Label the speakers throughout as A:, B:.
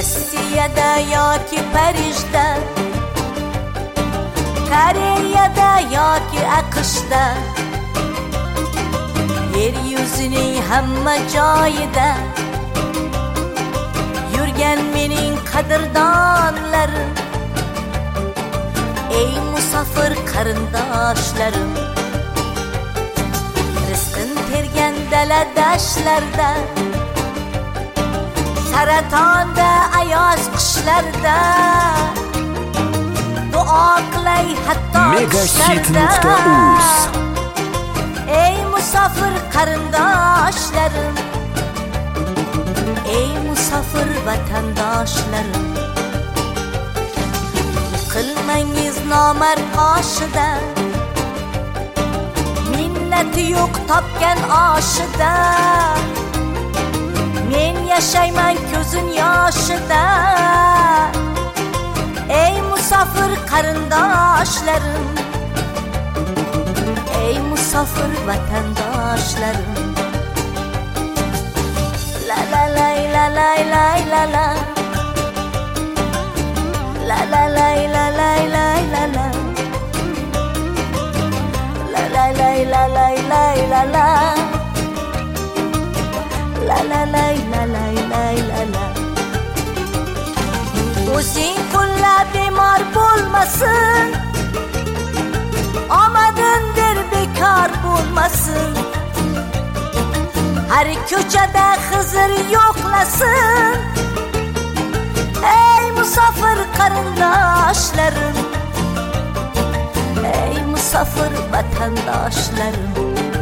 A: Rossiyada yoki Parijda, Koreyada yoki AQShda, yer yuzining hamma joyida yurgan mening qadrdonlarim, ey musofir qarindoshlarim, rizqin tergan daladashlarda, saratonda ayoz qishlarda, duo qilay hatto
B: Megahit.uz.
A: Ey musofir qarindoshlarim, ey musofir vatandoshlarim, qilmangiz nomard oshida, minnati yo'q topgan oshida, men yashayman ko'zin yoshida. Ey musofir qarindoshlarim, ey musofir vatandoshlarim, la la la la la la la la, la la la la la la la la, la la la la la la la la, la la la la la la la. O'zing qo'llab bemor bo'lmasin, omadindir bekor bo'lmasin, har ko'chada Xizr yo'qlasin. Ey musofir qarindoshlarim, ey musofir vatandoshlarim,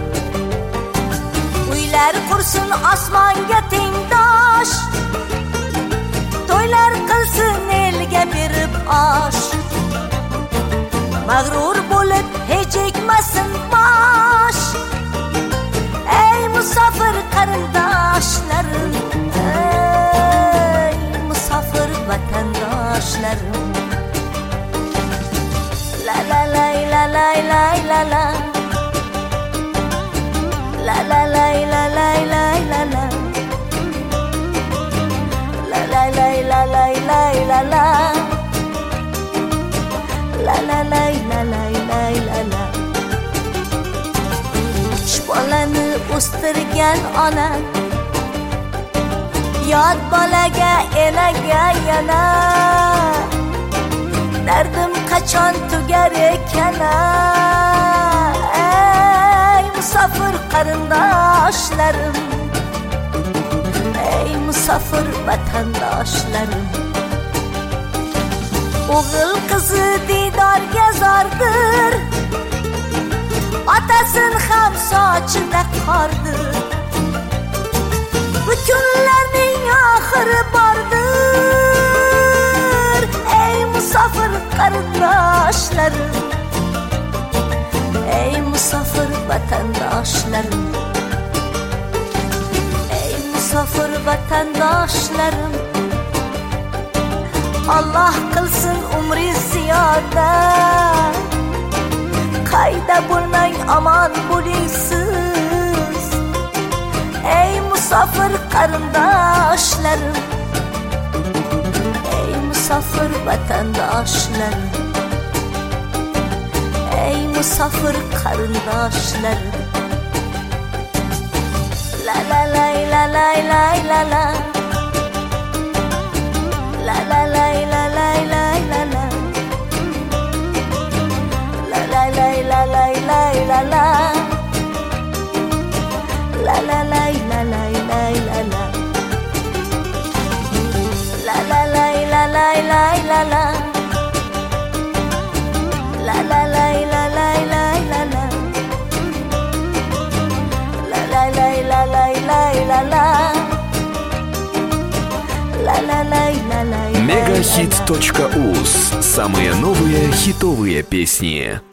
A: uylar qursin osmonga tengdosh, to'ylar qilsin elga berib osh, mag'rur bo'lib hech ekmasin bosh. Ey musofir qarindoshlarim, ey musofir vatandoshlarim, la la la la la la la la, la la la la la la la la, la la la la la la la la, la la la la la la la. Bolani o'stirgan ona, yod bolaga enaga yana, dardim qachon tugar ekan? Ey musofir qarindoshlarim, ey musofir vatandoshlarim, o'g'il qizi diydorga zordir, otasin ham sochida qordir, bu kunlarning oxiri bordir. Ey musofir qarindoshlarim, ey musofir vatandoshlarim, ey musofir vatandoshlarim, Alloh qilsin umringiz ziyoda, qayda bo'lmang omon bo'ling siz. Ey musofir qarindoshlarim, ey musofir vatandoshlarim, ey musofir qarindoshlarim, la la la la la la la la, la la la la la la la la, la la la la la la la la, la la la la la la la la, la la la la la la la la, la la la la la la la la, la la la la la la la la, la la la la la.
B: Megahit.uz. Самые новые хитовые песни.